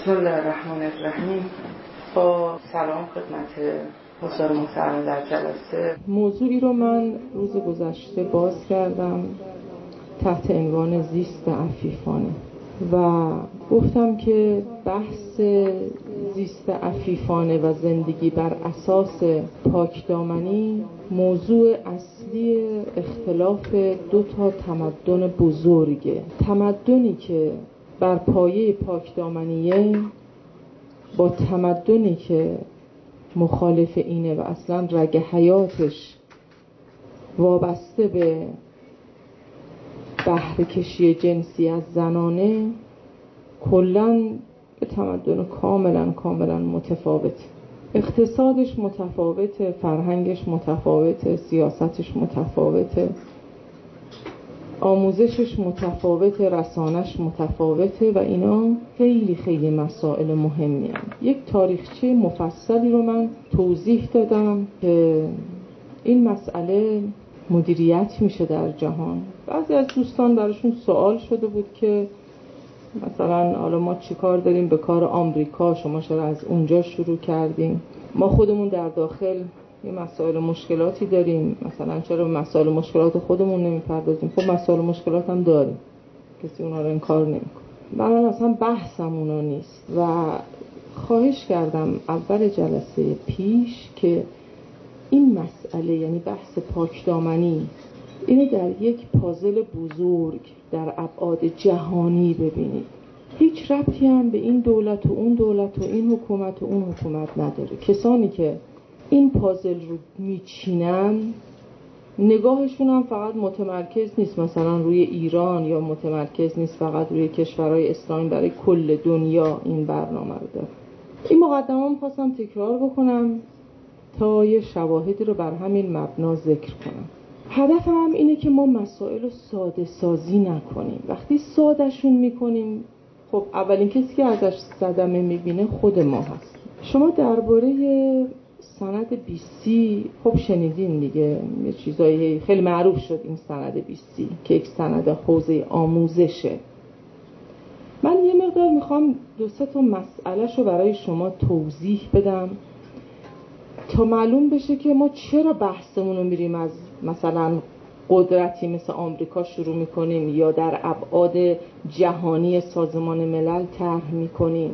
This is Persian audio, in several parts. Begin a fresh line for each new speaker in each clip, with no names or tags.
بسم الله الرحمن الرحیم. با سلام خدمت حضار محترم در جلسه. موضوعی رو من روز گذشته باز کردم تحت عنوان زیست عفیفانه و گفتم که بحث زیست عفیفانه و زندگی بر اساس پاکدامنی موضوع اصلی اختلاف دو تا تمدن بزرگه. تمدنی که بر پایه پاکدامنیه با تمدنی که مخالف اینه و اصلا رگ حیاتش وابسته به بهره کشی جنسی از زنانه، کلاً به تمدن کاملا متفاوته. اقتصادش متفاوته، فرهنگش متفاوته، سیاستش متفاوته، آموزشش متفاوته، رسانش متفاوته و اینا خیلی مسائل مهمی هستند. یک تاریخچه مفصلی رو من توضیح دادم که این مسئله مدیریت میشه در جهان. بعضی از دوستان براشون سوال شده بود که مثلا حالا ما چی کار داریم به کار آمریکا، شما چرا از اونجا شروع کردیم؟ ما خودمون در داخل یه مسائل مشکلاتی داریم، مثلا چرا مسائل مشکلات خودمون نمیپردازیم؟ خب مسائل مشکلات هم داریم، کسی اونا رو انکار نمیکنه. من اصلا بحثم اونا نیست و خواهش کردم اول جلسه پیش که این مسئله، یعنی بحث پاکدامنی، اینو در یک پازل بزرگ در ابعاد جهانی ببینید. هیچ ربطی هم به این دولت و اون دولت و این حکومت و اون حکومت نداره. کسانی که این پازل رو میچینن نگاهشون هم فقط متمرکز نیست مثلا روی ایران یا متمرکز نیست فقط روی کشورهای اسلامی، برای کل دنیا این برنامه رو داره. این مقدمه می‌خواستم تکرار بکنم تا یه شواهدی رو بر همین مبنا ذکر کنم. هدفم هم اینه که ما مسائل رو ساده سازی نکنیم. وقتی سادهشون میکنیم، خب اولین کسی که ازش صدمه میبینه خود ما هست. شما درباره سند 20 خب شنیدین دیگه، یه چیزایی خیلی معروف شد این سند 20 که یک سند حوزه آموزشه. من یه مقدار میخوام دو سه تا مسئله‌شو برای شما توضیح بدم تا معلوم بشه که ما چرا بحثمون رو میریم از مثلا قدرتی مثل آمریکا شروع میکنیم یا در ابعاد جهانی سازمان ملل طرح میکنیم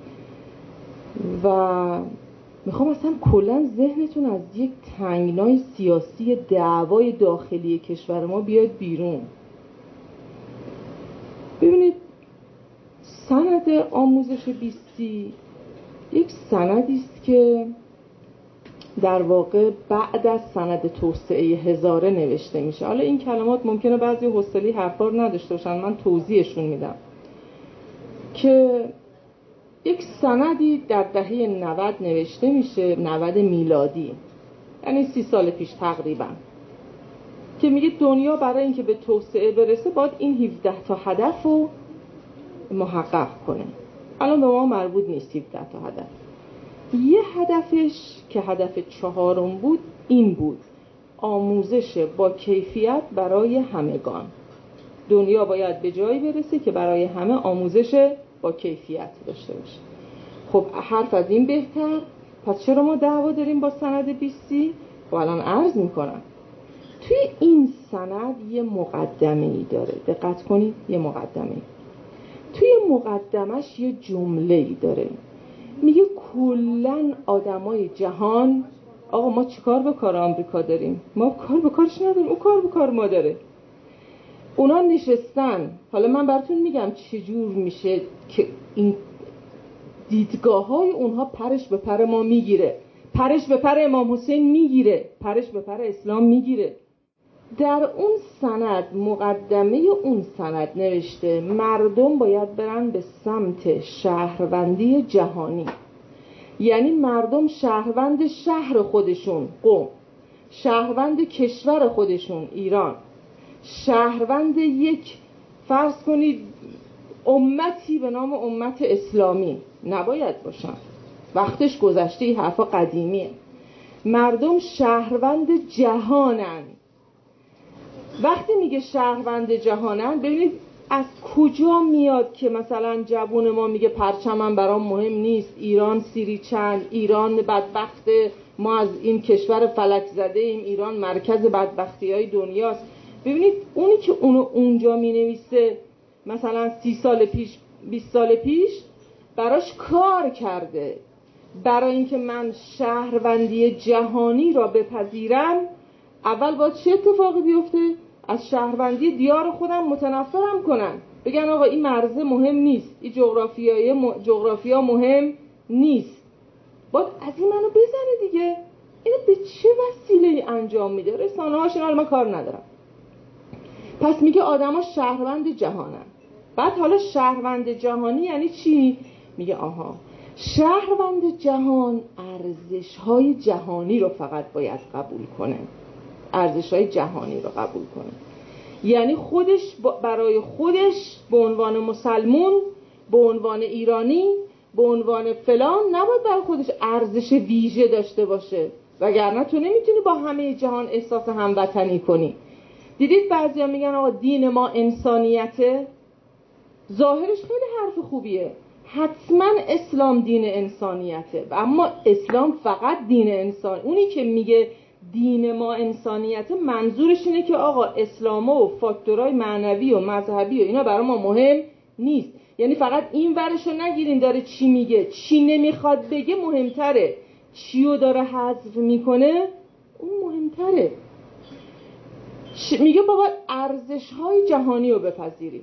و میخوام اصلا کلا ذهنتون از یک تنگنای سیاسی دعوای داخلی کشور ما بیاد بیرون. ببینید سند آموزش 20 یک سندی است که در واقع بعد از سند توسعه هزاره نوشته میشه. حالا این کلمات ممکنه بعضی حوصله حرفا رو نداشته باشن، من توضیحشون میدم که یک سندی در دهه 90 نوشته میشه، 90 میلادی، یعنی 30 سال پیش تقریبا، که میگه دنیا برای اینکه به توسعه برسه باید این 17 تا هدف رو محقق کنه. الان به ما مربوط نیست 17 تا هدف. یه هدفش که هدف 4 بود این بود: آموزش با کیفیت برای همگان. دنیا باید به جایی برسه که برای همه آموزش با کیفیت داشته باشه. خب حرف از این بهتر. پس چرا ما دعوا داریم با سند 20؟ خب الان عرض میکنم. توی این سند یه مقدمه‌ای داره، دقت کنید، یه مقدمه‌ای. توی مقدمش یه جمله‌ای داره، میگه کلن آدمای جهان، آقا ما چیکار به کار آمریکا داریم؟ ما کار به کارش نداریم، او کار به کار ما داره. اونا نشستن. حالا من براتون میگم چجور میشه که این دیدگاه های اونها پرش به پر ما میگیره، پرش به پر امام حسین میگیره، پرش به پر اسلام میگیره. در اون سند، مقدمه اون سند نوشته مردم باید برن به سمت شهروندی جهانی. یعنی مردم شهروند شهر خودشون، قم، شهروند کشور خودشون، ایران، شهروند یک فرض کنید امتی به نام امت اسلامی نباید باشن. وقتش گذشته، این حرفا قدیمیه. مردم شهروند جهانن. وقتی میگه شهروند جهانن، ببینید از کجا میاد که مثلا جوون ما میگه پرچمم برام مهم نیست، ایران سیری چند، ایران بدبخت، ما از این کشور فلک زده ایم، ایران مرکز بدبختی های دنیاست. ببینید اونی که اونو اونجا مینویسه مثلا 30 سال پیش 20 سال پیش براش کار کرده برای اینکه من شهروندی جهانی را بپذیرم. اول باید چه اتفاقی بیفته؟ از شهروندی دیار خودم متنفرم کنن، بگن آقا این مرزه مهم نیست، این جغرافیا مهم نیست، باید از این منو بزنه دیگه. اینو به چه وسیله انجام میده؟ رسانه هاشون، حالا من کار ندارم. پس میگه آدما شهروند جهانن. بعد حالا شهروند جهانی یعنی چی؟ میگه آها، شهروند جهان ارزش‌های جهانی رو فقط باید قبول کنه، ارزش‌های جهانی رو قبول کنه. یعنی خودش برای خودش به عنوان مسلمون، به عنوان ایرانی، به عنوان فلان نباید برای خودش ارزش ویژه داشته باشه، وگرنه تو نمیتونی با همه جهان احساس هموطنی کنی. دیدید بعضیا میگن آقا دین ما انسانیته، ظاهرش خیلی حرف خوبیه، حتما اسلام دین انسانیته، اما اسلام فقط دین انسان. اونی که میگه دین ما انسانیته منظورش اینه که آقا اسلام و فاکتورهای معنوی و مذهبی و اینا برای ما مهم نیست. یعنی فقط این ورشو نگیرین داره چی میگه، چی نمیخواد بگه مهمتره، چیو داره حذف میکنه اون مهمتره. میگه بابا ارزش‌های جهانی رو بپذیریم،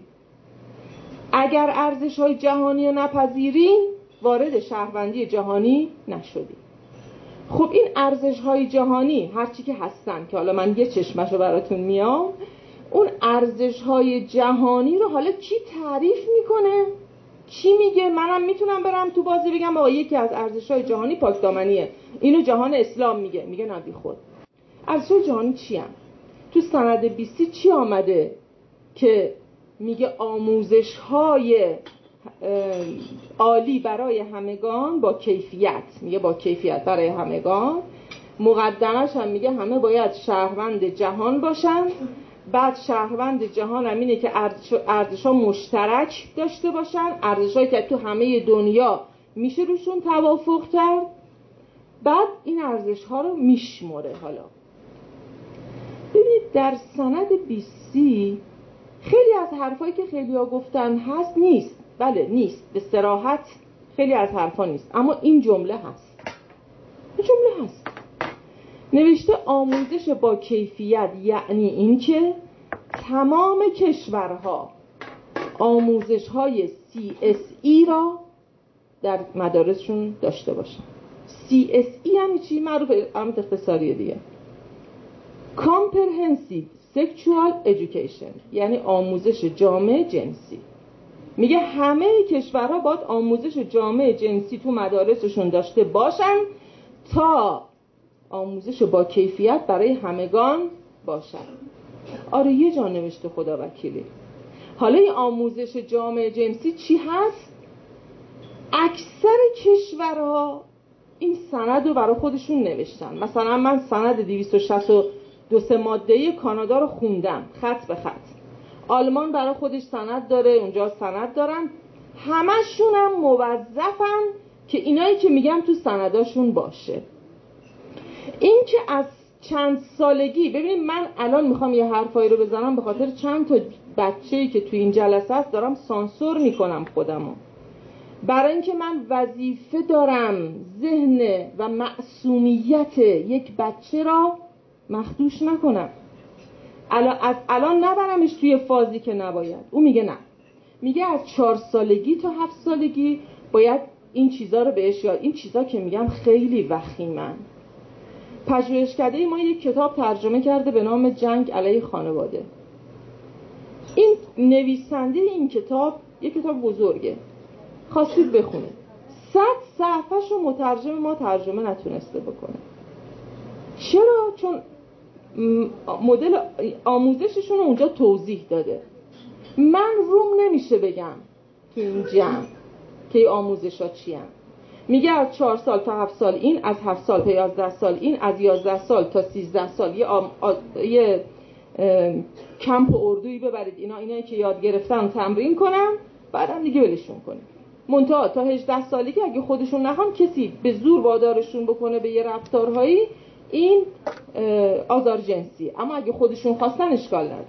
اگر ارزش‌های جهانی رو نپذیریم وارد شهروندی جهانی نشدیم. خب این ارزش‌های جهانی هرچی که هستن که حالا من یه چشمشو براتون میام، اون ارزش‌های جهانی رو حالا کی تعریف میکنه؟ کی میگه؟ منم میتونم برم تو بازی بگم آقا یکی از ارزش‌های جهانی پاکدامنیه، اینو جهان اسلام میگه نه بی خود. ارزش‌های جهانی چی هم؟ تو سند 20 چی آمده که میگه آموزش‌های عالی برای همگان با کیفیت، میگه با کیفیت برای همگان. مقدمش هم میگه همه باید شهروند جهان باشن. بعد شهروند جهان هم اینه که ارزش‌ها مشترک داشته باشن، ارزش‌هایی که تو همه دنیا میشه روشون توافق کرد. بعد این ارزش‌ها رو میشمره. حالا ببینید در سند 20 خیلی از حرفایی که خیلی‌ها گفتن هست نیست، بله نیست، به صراحت خیلی از حرفا نیست، اما این جمله هست. این جمله هست نوشته آموزش با کیفیت، یعنی این که تمام کشورها آموزش‌های CSE را در مدارسشون داشته باشن. CSE یعنی چی؟ معروف علامت اختصاریه دیگه. Comprehensive Sexual Education، یعنی آموزش جامع جنسی. میگه همه کشورها باید آموزش جامع جنسی تو مدارسشون داشته باشن تا آموزش با کیفیت برای همگان باشن. آره یه جا نوشته خدا وکیلی. حالا این آموزش جامع جنسی چی هست؟ اکثر کشورها این سند رو برای خودشون نوشتن. مثلا من سند 262 ماده کانادا رو خوندم خط به خط. آلمان برای خودش سند داره، اونجا سند دارن، همشون هم موظفن که اینایی که میگم تو سنداشون باشه. این که از چند سالگی، ببینید من الان میخوام یه حرفایی رو بزنم به خاطر چند تا بچه‌ای که تو این جلسه هست دارم سانسور میکنم خودمو، برای اینکه من وظیفه دارم ذهن و معصومیت یک بچه را مخدوش نکنم. الان نبرمش توی فازی که نباید. اون میگه نه، میگه از 4 سالگی تا 7 سالگی باید این چیزا رو بهش یاد. این چیزا که میگم خیلی وخیمن. پژوهشکده ما یک کتاب ترجمه کرده به نام جنگ علیه خانواده. این نویسنده این کتاب یک کتاب بزرگه، خواستید بخونید، 100 صفحه‌ش رو مترجم ما ترجمه نتونسته بکنه. چرا؟ چون مدل آموزششون رو اونجا توضیح داده. من روم نمیشه بگم تو این جمع که این آموزش ها چی هم. میگه از 4 سال تا 7 سال این، از 7 سال تا 11 سال این، از 11 سال تا 13 سال یه کمپ اردویی ببرید اینایی که یاد گرفتن تمرین کنن، بعدم دیگه ولشون کنید. منتها تا 18 سالگی اگه خودشون نخوان کسی به زور وادارشون بکنه به یه رفتارهایی، این آزار جنسی. اما اگه خودشون خواستن اشکال نداره.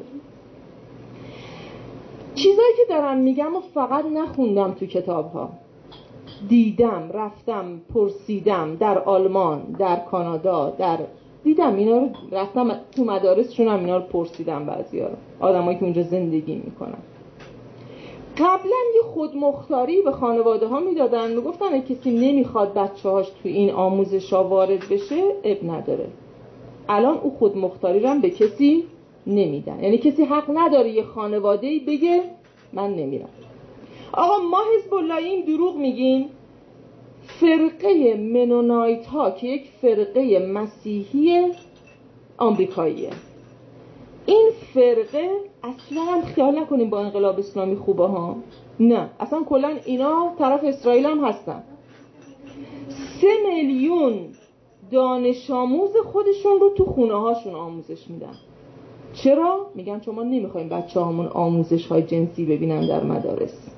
چیزایی که دارم میگم و فقط نخوندم تو کتاب‌ها، دیدم، رفتم پرسیدم در آلمان، در کانادا، دیدم اینا رو، رفتم تو مدارسشون هم اینا رو پرسیدم. بعضیا آدمایی که اونجا زندگی میکنن قبلا یه خودمختاری به خانواده ها میدادن، میگفتن اگه کسی نمیخواد بچه‌هاش تو این آموزش ها وارد بشه اب نداره. الان اون خودمختاری رو هم به کسی نمیدن، یعنی کسی حق نداره یه خانواده‌ای بگه من نمیرم. آقا ما حزب اللهیم دروغ میگیم. فرقه منونایت ها که یک فرقه مسیحی آمریکاییه، این فرقه اصلا هم خیال نکنیم با انقلاب اسلامی خوبه ها، نه اصلا کلا اینا طرف اسرائیل هم هستن. 3 میلیون دانش آموز خودشون رو تو خونه هاشون آموزش میدن. چرا؟ میگن چون ما نمیخوایم بچه هامون آموزش های جنسی ببینن در مدارس.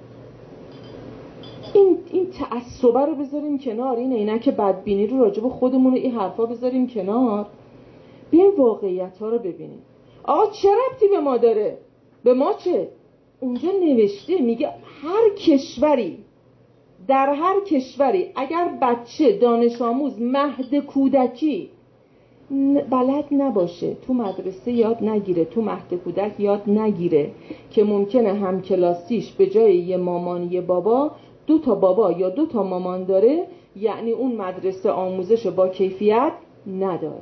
این تعصبه رو بذاریم کنار، این عینک بدبینی رو راجع به خودمون و این حرفا بذاریم کنار، بیایم واقعیت ها رو ببینیم. آقا چه ربطی به ما داره؟ به ما چه؟ اونجا نوشته میگه هر کشوری، در هر کشوری اگر بچه دانش آموز مهد کودکی بلد نباشه، تو مدرسه یاد نگیره، تو مهد کودک یاد نگیره که ممکنه همکلاسیش به جای یه مامان یه بابا 2 تا بابا یا 2 تا مامان داره، یعنی اون مدرسه آموزش با کیفیت نداره.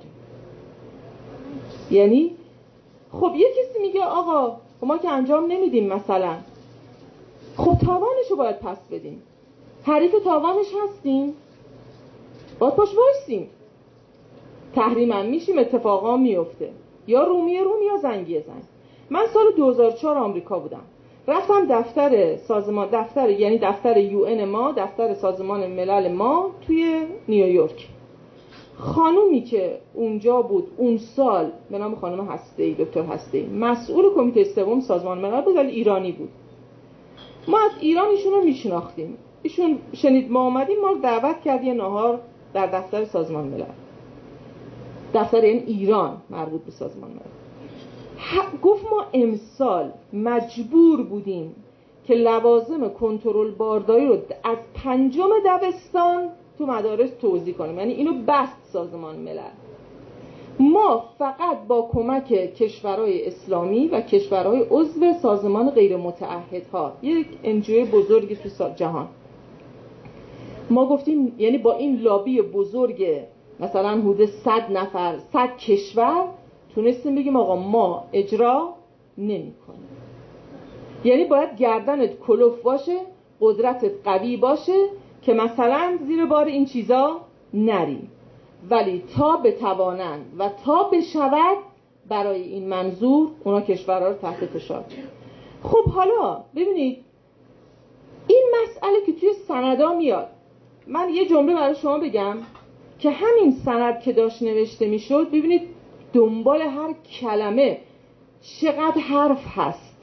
یعنی خب یه کسی میگه آقا ما که انجام نمیدیم مثلا، خب تاوانشو باید پس بدیم. حریف تاوانش هستیم، باید پاش وایسیم. تحریم هم میشیم، اتفاقا میفته، یا رومی روم یا زنگی زنگ. من سال 2004 آمریکا بودم، رفتم دفتر UN ما، دفتر سازمان ملل ما توی نیویورک. خانومی که اونجا بود اون سال به نام خانم هسته‌ای، دکتر هسته‌ای، مسئول کمیته سوم سازمان ملل بود، ولی ایرانی بود. ما از ایران ایشون رو میشناختیم. ایشون شنید ما اومدیم، ما رو دعوت کرد یه نهار در دفتر سازمان ملل. دفتر این ایران مربوط به سازمان ملل. گفت ما امسال مجبور بودیم که لوازم کنترل بارداری رو از 5 دبستان تو مدارس توزیع کنیم، یعنی اینو بست سازمان ملل. ما فقط با کمک کشورهای اسلامی و کشورهای عضو سازمان غیر متعهدها، یک انجوی بزرگی تو جهان، ما گفتیم، یعنی با این لابی بزرگ مثلا حدود 100 نفر 100 کشور تونستیم بگیم آقا ما اجرا نمی کنیم. یعنی باید گردنت کلوف باشه، قدرتت قوی باشه که مثلا زیر بار این چیزا نری، ولی تا بتوانند و تا بشود برای این منظور اونا کشورها رو تحت فشار. خب حالا ببینید این مسئله که توی سندا میاد، من یه جمله برای شما بگم که همین سند که داشت نوشته میشد، ببینید دنبال هر کلمه چقدر حرف هست.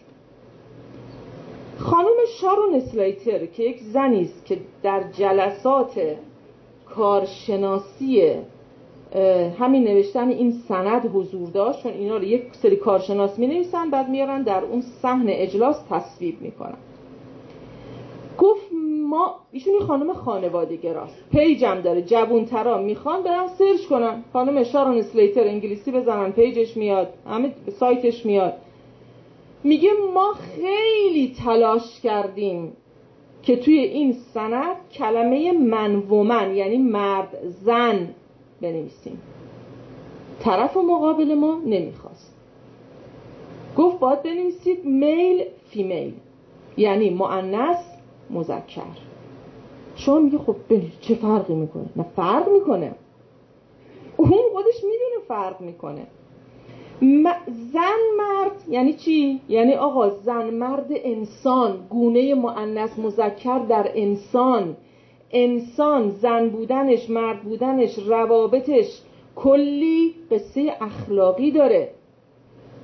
خانم شارون اسلایتر که یک زنی است که در جلسات کارشناسی همین نوشتن این سند حضور داشت، چون اینا رو یک سری کارشناس می نویسن بعد میارن در اون صحن اجلاس تصویب میکنن. گفت ما، ایشونی خانم خانواده گراست، پیجم داره، جوونترا میخوان برن سرچ کنن، خانم شارون اسلیتر انگلیسی بزنن پیجش میاد، همه سایتش میاد. میگه ما خیلی تلاش کردیم که توی این سند کلمه من و من، یعنی مرد زن بنویسیم، طرف مقابل ما نمیخواست. گفت باید بنویسید میل فیمیل، یعنی مؤنث مذکر. شما میگه خب چه فرقی میکنه؟ نه فرق میکنه، اون خودش میدونه فرق میکنه. زن مرد یعنی چی؟ یعنی آقا زن مرد انسان، گونه مؤنث مذکر در انسان. انسان زن بودنش، مرد بودنش، روابطش کلی قصه اخلاقی داره.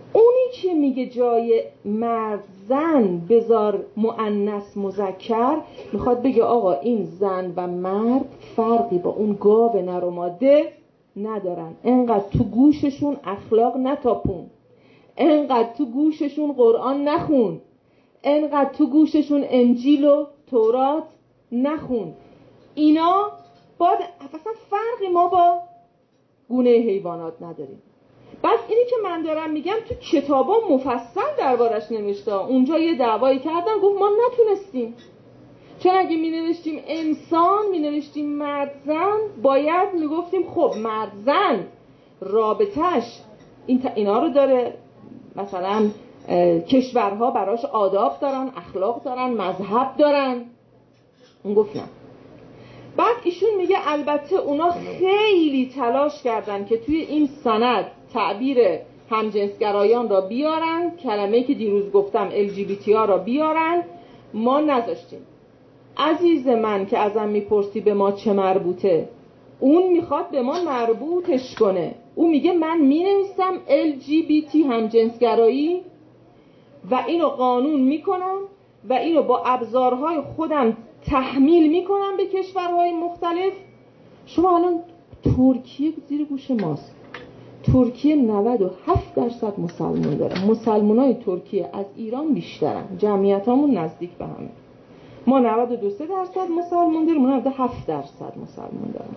که میگه جای مرد زن بذار مؤنث مذکر، میخواد بگه آقا این زن و مرد فرقی با اون گاو نر و ماده ندارن. انقدر تو گوششون اخلاق نتاپون، انقدر تو گوششون قرآن نخون، انقدر تو گوششون انجیل و تورات نخون. اینا باید اصلا فرقی ما با گونه حیوانات نداریم. بعد اینی که من دارم میگم تو کتابا مفصل دربارش نوشته. اونجا یه دعوایی کردن گفت ما نتونستیم، چون اگه مینوشتیم انسان، مینوشتیم مرد زن، باید میگفتیم خب مرد زن رابطش اینا رو داره، مثلا کشورها براش آداب دارن، اخلاق دارن، مذهب دارن. اون گفت نه. بعد ایشون میگه البته اونا خیلی تلاش کردن که توی این سند تعبیر همجنسگرایان را بیارن، کلمه‌ای که دیروز گفتم LGBT ها را بیارن، ما نذاشتیم. عزیز من که ازم میپرسی به ما چه مربوطه، اون میخواد به ما مربوطش کنه. اون میگه من مینویسم LGBT همجنسگرایی و اینو قانون میکنم و اینو با ابزارهای خودم تحمیل میکنم به کشورهای مختلف. شما الان ترکیه زیر گوش ماست. ترکیه 97% مسلمان داره. مسلمانای ترکیه از ایران بیشترن، جمعیتامون نزدیک به همه. ما 92% مسلمان داریم، اونا 97% مسلمان دارن.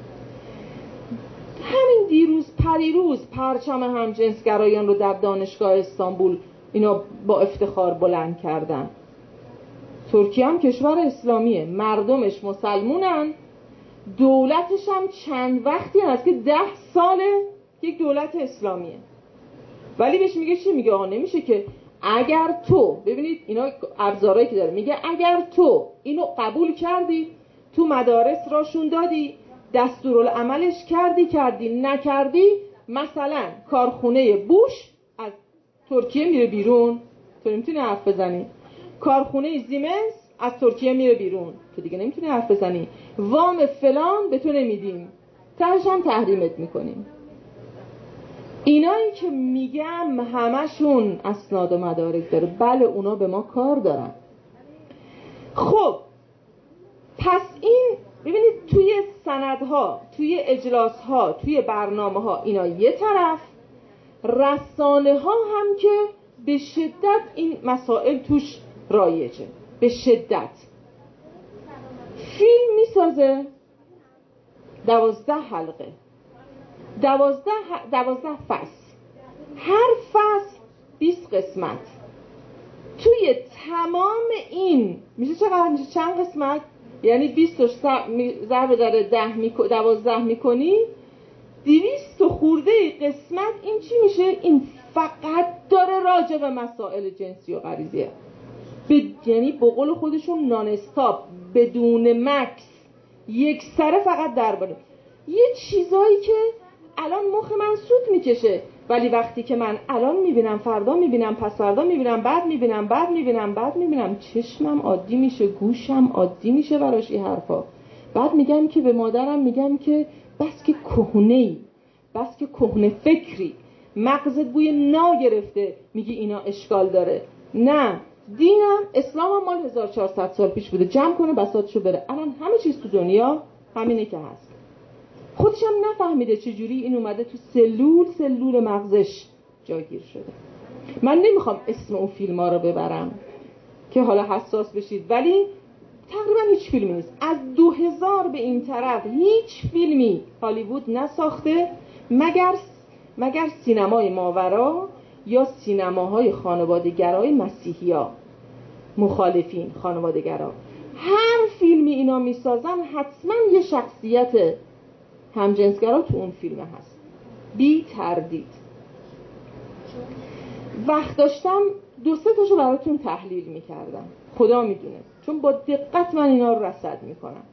همین دیروز پریروز پرچم همجنسگرایان رو در دانشگاه استانبول اینا با افتخار بلند کردن. ترکیه هم کشور اسلامیه، مردمش مسلمونن، دولتش هم چند وقتی هست که 10 ساله یک دولت اسلامیه. ولی بهش میگه چی؟ میگه آقا نمیشه که اگر تو، ببینید اینا ابزارهایی که داره، میگه اگر تو اینو قبول کردی، تو مدارس راشون دادی، دستورالعملش کردی نکردی، مثلا کارخونه بوش از ترکیه میره بیرون، تو نمیتونی حرف بزنی. کارخونه زیمنس از ترکیه میره بیرون، تو دیگه نمیتونی حرف بزنی. وام فلان به تو نمیدیم، تهش هم تحریمت میکنیم. اینایی که میگم همشون اسناد و مدارک داره. بله اونا به ما کار دارن. خب پس این ببینید توی سندها، توی اجلاسها، توی برنامه‌ها اینا یه طرف، رسانه ها هم که به شدت این مسائل توش رایجه، به شدت. فیلم میسازه 12 حلقه، 12 فصل، هر فصل 20 قسمت. توی تمام این میشه چقدر؟ میشه چند قسمت؟ یعنی 20 ضرب در 12 میکنی 200 خورده قسمت. این چی میشه؟ این فقط داره راجع به مسائل جنسی و غریزیه، یعنی به قول خودشون نان استاپ، بدون مکس، یک سره فقط درباره یه چیزایی که الان مخ من سود میکشه، ولی وقتی که من الان میبینم، فردا میبینم، پس فردا میبینم، بعد میبینم، چشمم عادی میشه، گوشم عادی میشه براش این حرفا. بعد میگم که به مادرم میگم که بس که کهنه‌ای، بس که کهنه فکری، مغزت بوی نا گرفته، میگی اینا اشکال داره. نه، دینم اسلام هم مال 1400 سال پیش بوده، جمع کنه بساطشو بره. الان همه چیز تو دنیا همینه که هست. خودش هم نفهمیده چجوری این اومده تو سلول مغزش جاگیر شده. من نمیخوام اسم اون فیلم ها رو ببرم که حالا حساس بشید، ولی تقریبا هیچ فیلمی نیست از 2000 به این طرف هیچ فیلمی هالیوود نساخته مگر سینمای ماورا یا سینماهای خانواده‌گرای مسیحیا، مخالفین خانواده‌گرا. هر فیلمی اینا میسازن حتما یه شخصیت همجنسگرا تو اون فیلم هست، بی تردید. وقت داشتم 2-3 تاشو براتون تحلیل میکردم، خدا میدونه، چون با دقت من اینا رو رصد میکنم.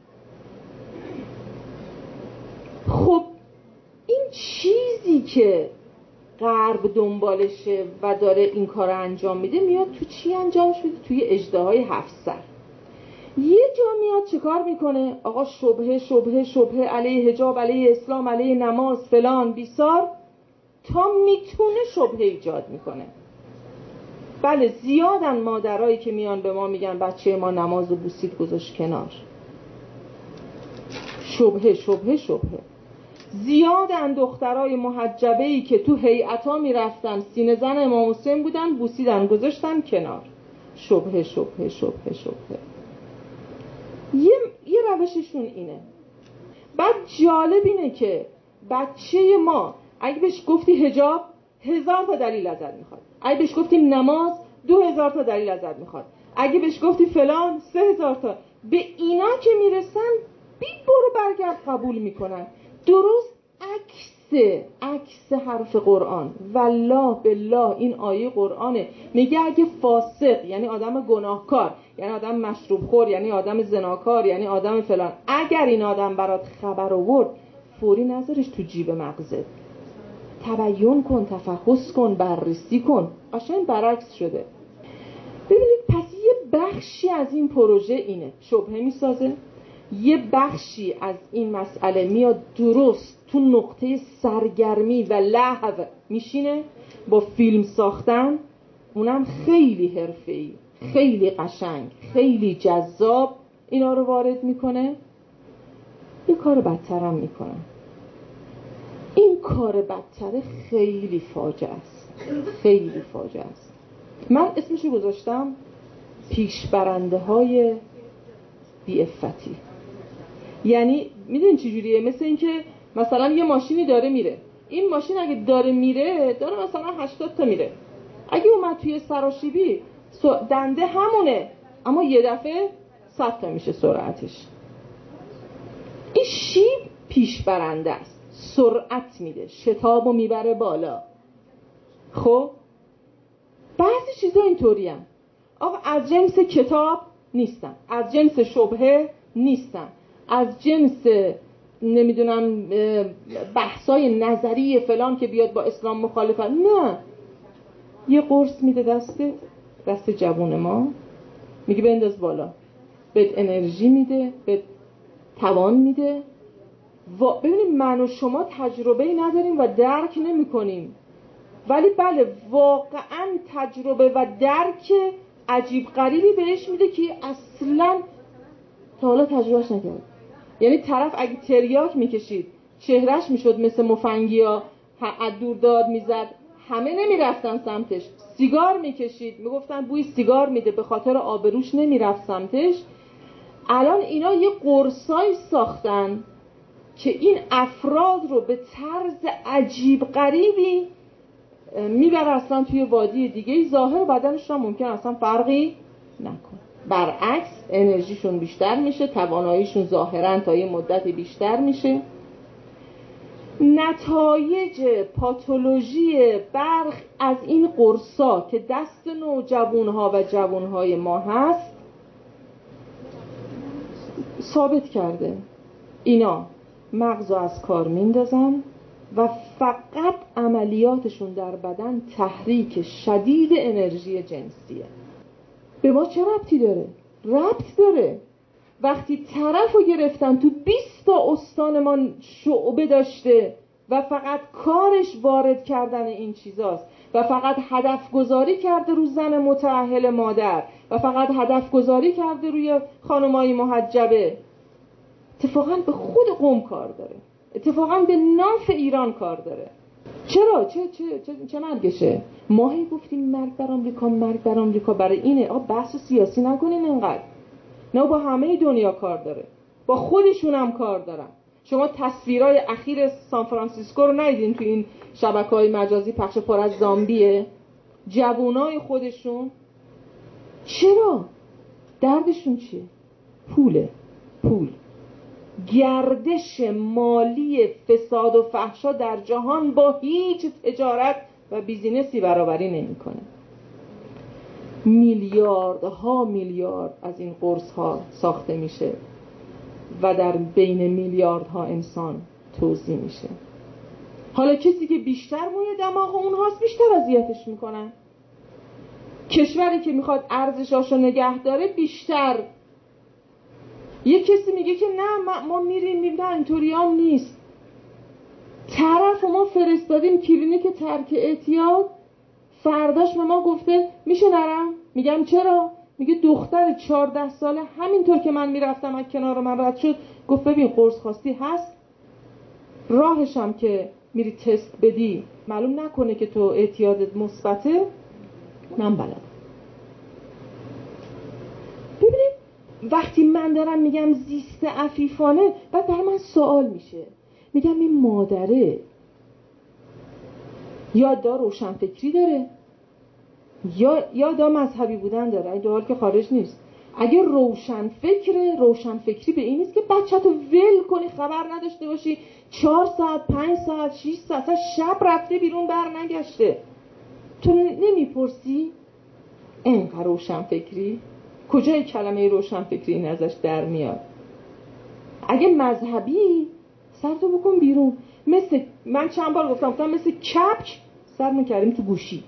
خب این چیزی که غرب دنبالشه و داره این کار رو انجام میده، میاد تو چی انجامش میده؟ توی اژدهای 7 سر. یه جا میاد چه کار میکنه؟ آقا شبهه علیه حجاب، علیه اسلام، علیه نماز، فلان بیسار، تا میتونه شبهه ایجاد میکنه. بله زیادن مادرایی که میان به ما میگن بچه ما نماز و بوسید گذاشت کنار. شبهه شبهه شبهه. زیادن دخترای محجبه‌ای که تو هیئتا میرفتن سینه زن امام حسین بودن بوسیدن گذاشتن کنار. شبهه شبهه شبهه شبهه. یه روششون اینه. بعد جالب اینه که بچه ما اگه بهش گفتی حجاب 1000 تا دلیل ازت میخواد، اگه بهش گفتی نماز 2000 تا دلیل ازت میخواد، اگه بهش گفتی فلان 3000 تا. به اینا که میرسن بی برو برگرد قبول میکنن. درست عکس حرف قرآن. والله بالله این آیه قرآنه. میگه اگه فاسق یعنی آدم گناهکار، یعنی آدم مشروب خور، یعنی آدم زناکار، یعنی آدم فلان، اگر این آدم برات خبر آورد فوری نذارش تو جیب مغزت، تبیین کن، تفحص کن، بررسی کن. قشنگ برعکس شده. ببینید پس یه بخشی از این پروژه اینه، شبهه میسازه، یه بخشی از این مسئله میاد درست تو نقطه سرگرمی و لهو میشینه با فیلم ساختن، اونم خیلی حرفه‌ای، خیلی قشنگ، خیلی جذاب اینا رو وارد میکنه. یه کار بدترم میکنه. این کار بدتره خیلی فاجعه است، خیلی فاجعه است. من اسمشو گذاشتم پیشبرنده های بی‌عفتی. یعنی میدونین چی جوریه؟ مثل این که مثلا یه ماشینی داره میره، این ماشین اگه داره میره داره مثلا 80 تا میره، اگه اومد توی سراشیبی دنده همونه اما یه دفعه 100 تا میشه سرعتش. این شیب پیش برنده است، سرعت میده، شتابو میبره بالا. خب بعضی چیزا اینطوری هم. آقا از جنس کتاب نیستن، از جنس شبهه نیستن، از جنس نمیدونم بحثای نظری فلان که بیاد با اسلام مخالفه. نه، یه قرص میده دست جوون ما، میگه بنداز بالا، بهت انرژی میده، بهت توان میده. ببینید من و شما تجربه نداریم و درک نمی کنیم، ولی بله واقعا تجربه و درک عجیب غریبی بهش میده که اصلا تا حالا تجربهش نکرد. یعنی طرف اگه تریاک میکشید چهرش میشد مثل مفنگیا، از دور داد میزد، همه نمیرفتن سمتش. سیگار میکشید میگفتن بوی سیگار میده، به خاطر آبروش نمیرفت سمتش. الان اینا یه قرصای ساختن که این افراد رو به طرز عجیب غریبی میبره اصلا توی وادی دیگه، ظاهر بدنش هم ممکن اصلا فرقی نکنه، برعکس انرژیشون بیشتر میشه، تواناییشون ظاهرا تا یه مدتی بیشتر میشه. نتایج پاتولوژی برخ از این قرصا که دست نوجوانها و جوانهای ما هست ثابت کرده اینا مغزو از کار میندازن و فقط عملیاتشون در بدن تحریک شدید انرژی جنسیه. به ما چه ربطی داره؟ ربط داره. وقتی طرفو گرفتن تو 20 تا استان ما شعبه داشته و فقط کارش وارد کردن این چیزاست و فقط هدف گذاری کرده رو زن متأهل مادر و فقط هدف گذاری کرده روی خانمای محجبه، اتفاقا به خود قوم کار داره، اتفاقا به ناف ایران کار داره. چرا؟ چه مرگشه؟ ما هی گفتیم مرگ بر آمریکا، مرگ بر آمریکا، برای اینه. بحث سیاسی نکنین اینقدر. نه، با همه دنیا کار داره، با خودشون هم کار دارن. شما تصویرای اخیر سان فرانسیسکو رو ندیدین تو این شبکه‌های مجازی پخش پر از زامبیه؟ جوونای خودشون. چرا؟ دردشون چیه؟ پول. گردش مالی فساد و فحشا در جهان با هیچ تجارت و بیزینسی برابری نمی‌کنه. میلیاردها میلیارد از این قرص ها ساخته میشه و در بین میلیاردها انسان توزیع میشه. حالا کسی که بیشتر موی دماغ اونهاست بیشتر اذیتش میکنن. کشوری که میخواد ارزشاشو نگه داره بیشتر. یه کسی میگه که نه ما میریم نه اینطوری هم نیست. طرف ما فرستادیم کلینیک ترک اعتیاد، فرداش به ما گفته میشه نرم؟ میگم چرا؟ میگه دختر 14 ساله همینطور که من میرفتم از کنار من رد شد، گفت ببین قرص خواستی هست، راهشم که میری تست بدی معلوم نکنه که تو اعتیادت مثبته، من بلدم. ببینید وقتی من دارم میگم زیست عفیفانه، بعد برای من سوال میشه، میگم این مادره یا دا روشنفکری داره یا دا مذهبی بودن داره، این دو حال که خارج نیست. اگه روشنفکری به این نیست که بچه تو ول کنی، خبر نداشته باشی 4 ساعت 5 ساعت 6 ساعت شب رفته بیرون بر نگشته، تو نمیپرسی اینقدر روشنفکری کجای کلمه روشنفکری این ازش در میاد؟ اگه مذهبی سرتو بکن بیرون، مثل من چند بار گفتم مثل کپک سر میکردیم تو گوشی.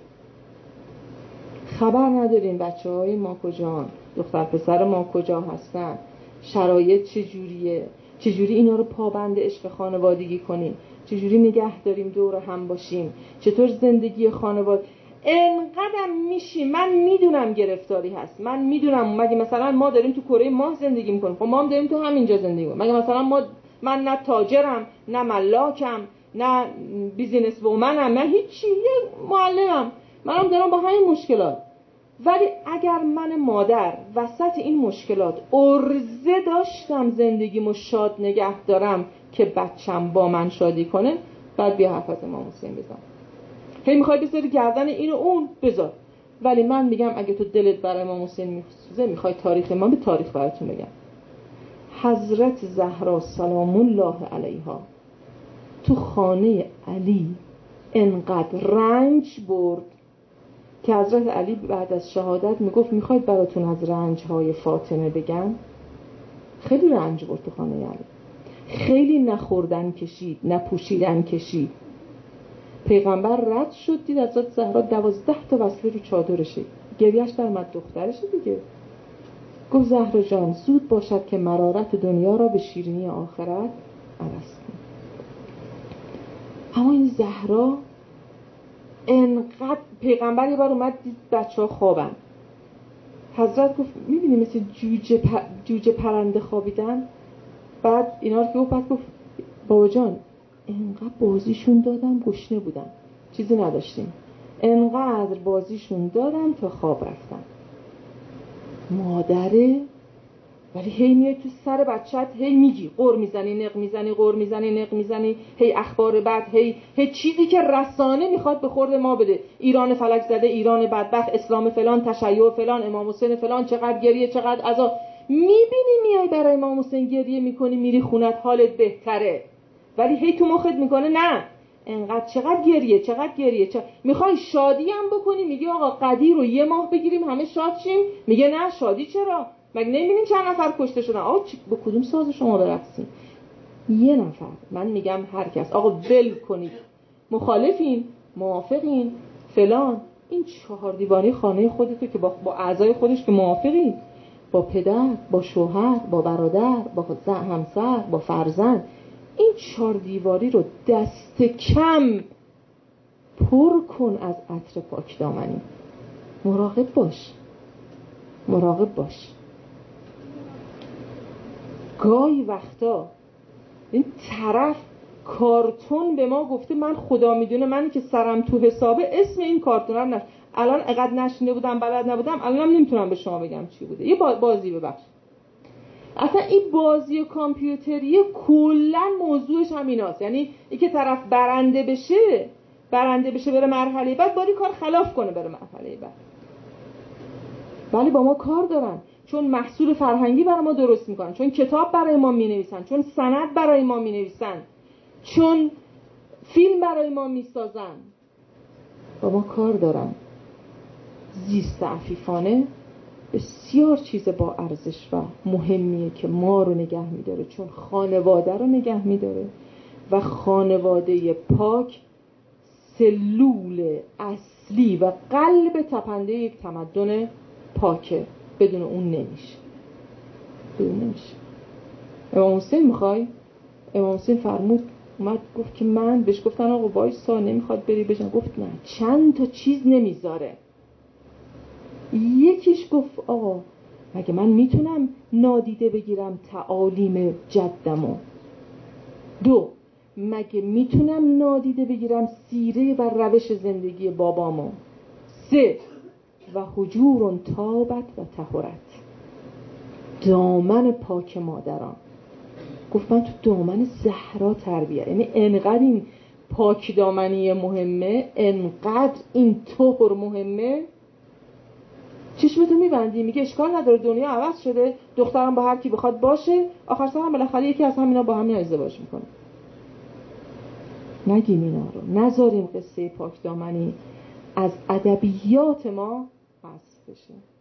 خبر نداریم بچه های ما کجان، دختر پسر ما کجا هستن، شرایط چجوریه، چجوری اینا رو پابند عشق خانوادگی کنیم، چجوری نگه داریم دور هم باشیم، چطور زندگی خانواده. انقدر میشیم، من میدونم گرفتاری هست، من میدونم مگه مثلا ما داریم تو کره ماه زندگی میکنیم، خب ما هم داریم تو همینجا زندگی میکنیم، مگه مثلا من نه تاجرم نه ملاکم نه بیزینس وومنم نه هیچی، یه معلمم، منم دارم با همین مشکلات. ولی اگر من مادر وسط این مشکلات عرضه داشتم زندگیمو شاد نگه دارم که بچم با من شادی کنه، بعد بیا حرف از امام حسین بزن. هی میخوای بذاری گردن اینو اون بذار، ولی من میگم اگه تو دلت برای امام حسین میسوزه، میخوای تاریخ ما به تاریخ براتون بگم. حضرت زهرا سلام الله علیها تو خانه علی انقدر رنج برد که حضرت علی بعد از شهادت میگفت میخواید براتون از رنجهای فاطمه بگم؟ خیلی رنج برد تو خانه علی، خیلی نخوردن کشید، نپوشیدن کشید. پیغمبر رد شد دید حضرت زهرا 12 تا وصله رو چادرشه، گریهش در مد دخترشه دیگه. گفت زهرا جان زود باشد که مرارت دنیا را به شیرینی آخرت عوض کن. اما این زهرا انقدر، پیغمبر یه بار اومد دید بچه ها خوابن، حضرت گفت میبینی مثل جوجه پرنده خوابیدن، بعد اینا رو که بعد گفت بابا جان انقدر بازیشون دادم گشنه بودن چیزی نداشتیم، انقدر بازیشون دادم تا خواب رفتن. مادره ولی هی میای تو سر بچت، هی میگی قر میزنی نق میزنی قر میزنی نق میزنی، هی اخبار بد، هی چیزی که رسانه میخواد به خورد ما بده، ایران فلک زده، ایران بدبخت، اسلام فلان، تشیع فلان، امام حسین فلان، چقدر گریه چقدر عذاب. میبینی میای برای امام حسین گریه میکنی، میری خونت حالت بهتره، ولی هی تو مخت میکنه نه انقدر چقدر گریه میخوای شادی هم بکنی، میگه آقا قدیر رو یه ماه بگیریم همه شاد شیم، میگه نه شادی چرا، مگه نمیبینین چند نفر کشته شدن؟ آقا با کدوم ساز شما برقصین؟ یه نفر. من میگم هر کس آقا ول کنید، مخالفین موافقین فلان، این 4 دیوانه خانه خودتو که با اعضای خودش که موافقین، با پدر، با شوهر، با برادر، با همسر، با فرزند، این 4 دیواری رو دست کم پر کن از عطر پاک دامنی. مراقب باش. گاهی وقتا این طرف کارتون به ما گفته، من خدا میدونه منی که سرم تو حسابه اسم این کارتون هم الان اقدر نشینده بودم بلد نبودم، الانم نمیتونم به شما بگم چی بوده. یه بازی ببخش، اصلا این بازی کامپیوتری کلا موضوعش هم ایناست، یعنی این که طرف برنده بشه بره مرحله بعد، باری کار خلاف کنه بره مرحله بعد. ولی با ما کار دارن، چون محصول فرهنگی برای ما درست میکنن، چون کتاب برای ما مینویسن، چون سند برای ما مینویسن، چون فیلم برای ما میسازن، با ما کار دارن. زیست عفیفانه بسیار چیز با ارزش و مهمیه که ما رو نگه میداره، چون خانواده رو نگه میداره و خانواده پاک سلول اصلی و قلب تپنده یک تمدن پاکه، بدون اون نمیشه. امام حسین میخوای؟ امام حسین فرمود اومد گفت که من بهش گفتن آقا وایسا نمیخواد بری بجن، گفت نه چند تا چیز نمیذاره. یکیش گفت آقا مگه من میتونم نادیده بگیرم تعالیم جدمو؟ 2 مگه میتونم نادیده بگیرم سیره و روش زندگی بابامو؟ 3 و حجور تابت و طهرت، دامن پاک مادران. گفت من تو دامن زهرا تربیت، یعنی انقدر این پاک دامنی مهمه، انقدر این طهر مهمه. چشمتو میبندی میگه اشکال نداره دنیا عوض شده، دخترم با هر کی بخواد باشه، آخر سر هم بالاخره یکی از همینا با همین ازدواج میکنه. نگیم اینا رو، نذاریم قصه پاک دامنی از ادبیات ما حذف بشه.